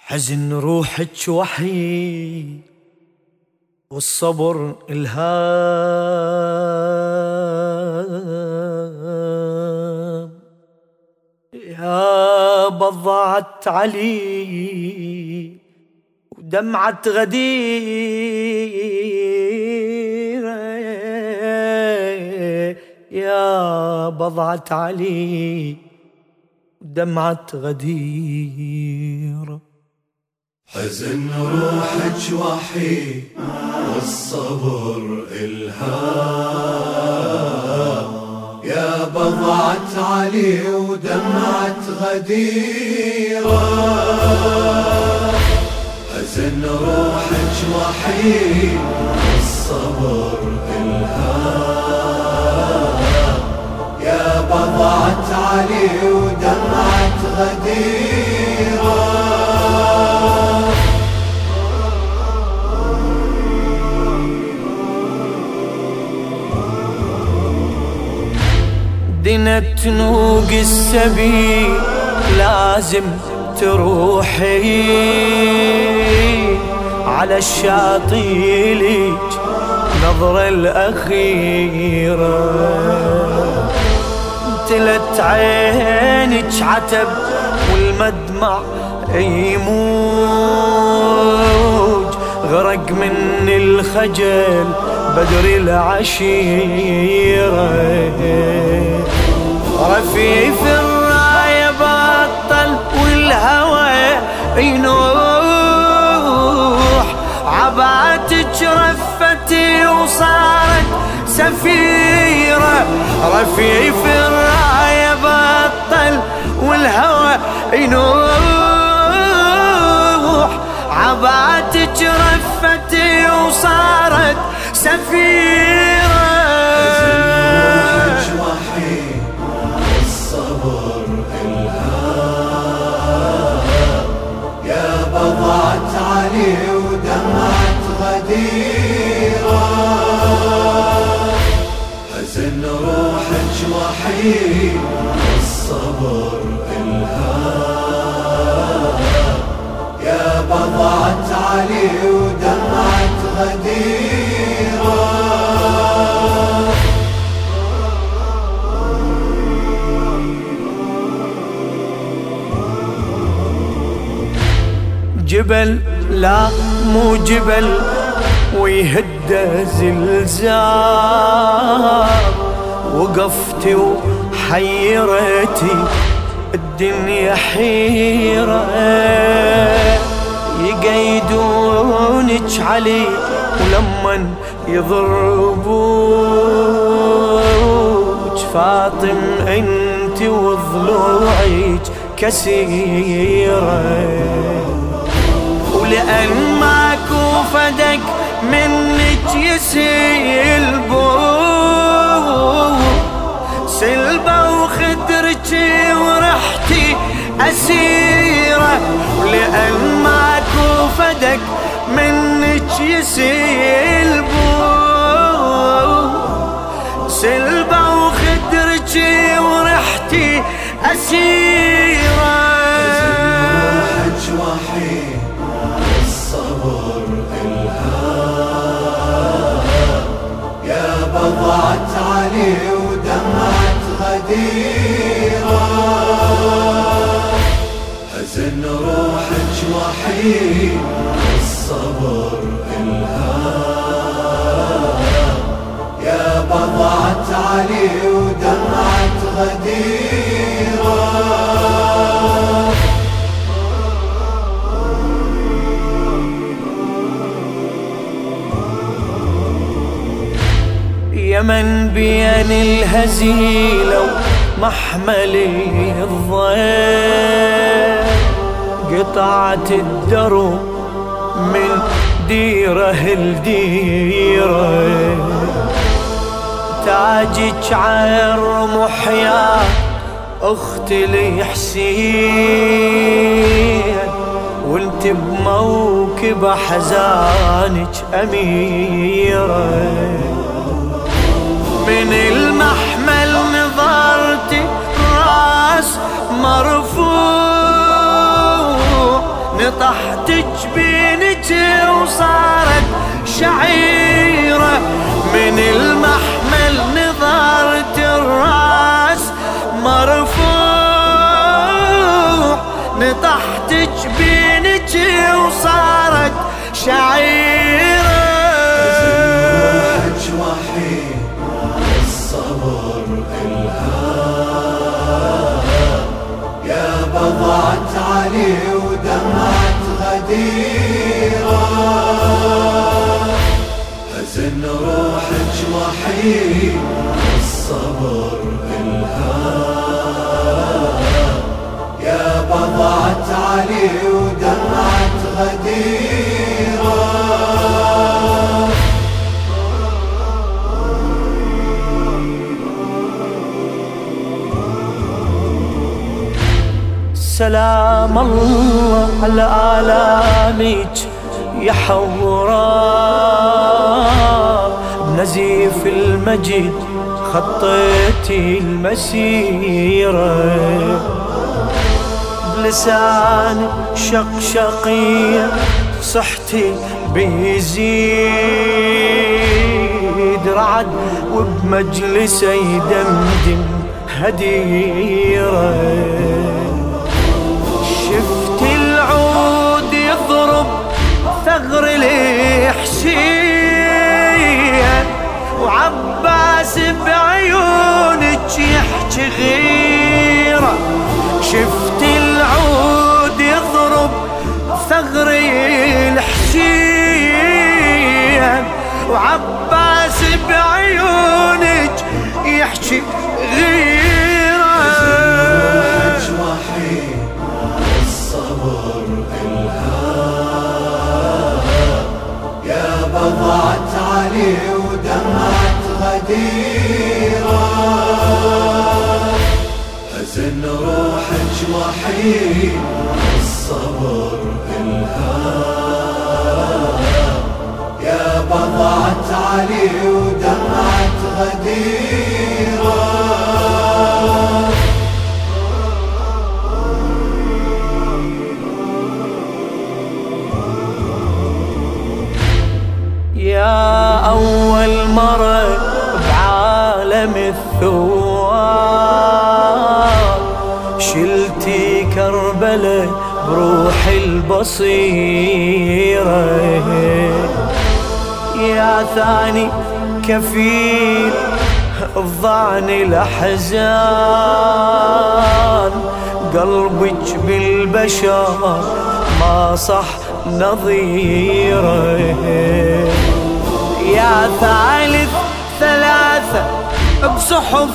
حزن روحك وحيد والصبر إلهام، يا بضعت علي ودمعة غدير، يا بضعت علي ودمعة غدير. حزن روحك وحيد والصبر إلهام، يا بضعت علي ودمعة غديرة. حزن روحك وحيد والصبر إلهام، يا بضعت علي ودمعة غديرة. دنت نوق السبيل لازم تروحي على الشاطئ ليج نظرة الأخيرة، امتلت عينك عتب والمدمع يموج، غرق من الخجل بدر العشيرة. رفيف الراية بطل والهوى ينوح، عباتك رفتي وصارت سفيرة. رفيف الراية بطل والهوى ينوح، عباتك رفتي وصارت سفيرة. روحك وحيد والصبر إلهام، يا بضعت علي ودمعة غديرة. حزن روحك وحيد والصبر إلهام، يا بضعت علي ودمعة غديرة. جبل لا مو جبل ويهد زلزال، وقفتي وحيرتي الدنيا حيرة، يقيدونك علي ولمن يضربوك فاطم انت وضلوعك كسيرة. ولأن ماكو فدك منك يسلبوك، سلبة وخدرتي ورحتي أسيرة. ولأن ماكو فدك منك يسلبوك، سلبة وخدرتي ورحتي أسيرة. روحك وحيد والصبر إلهام، يا بضعت علي ودمعة غديرة. حزن روحك وحيد والصبر إلهام، يا بضعت علي ودمعة غديرة. يمن بين الهزيلة ومحمل الضيف، قطعت الدرب من ديره لديره، تاجك عالرمح يا اختي الحسين، وانت بموكب حزانك اميره. من المحمل نظرتي راس مرفوع، نطحت جبينك وصارت شعيرة، من المحمل نظرت الراس مرفوع، نطحت جبينك وصارت شعيرة. روحك وحيد الصبر إلهام، يا بضعة علي ودمعة غديرة. حزن روحك وحيد الصبر إلهام، يا بضعة علي ودمعة غديرة. سلام الله على آلامك يا حوراء، بنزيف المجد خطيتي المسيرة، بلسان شقشقية صحتي بيزيد رعد، وبمجلسه يدمدم هديرة. شفت العود يضرب ثغر الحسين، وعباس بعيونك يحكي غيرة. شفت العود يضرب ثغر الحسين، وعباس بعيونك يحكي غيرة. الصبر إلهام، يا بضعة علي ودمعة غديرة. حزن روحك وحيد الصبر إلهام، يا بضعة علي ودمعة غديرة. يا أول مرة بعالم الثوار، شلتي كربلة بروحي البصيرة. يا ثاني كفيل الظعن الأحزان، قلبك بالبشر ما صح نظيره. يا ثالث ثلاثة بصحف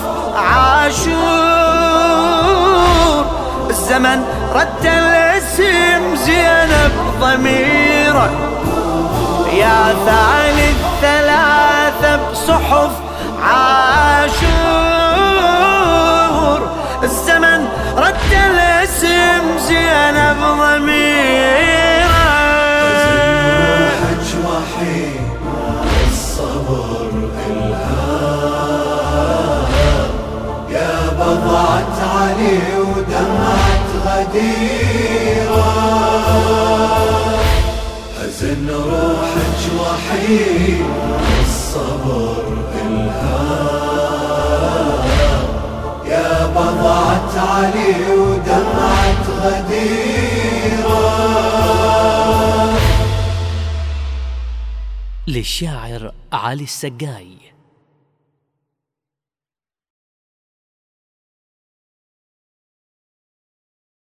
عاشور، الزمن رد الاسم زينب ضميره. يا ثالث ثلاثة بصحف عاشور، الزمن رد الاسم زينب ضميره. روحك وحيد الصبر إلهام، يا بضعة علي ودمعة غديرة. حزن روحك وحيد الصبر إلهام، يا بضعة علي ودمعة غديرة. للشاعر علي السقاي.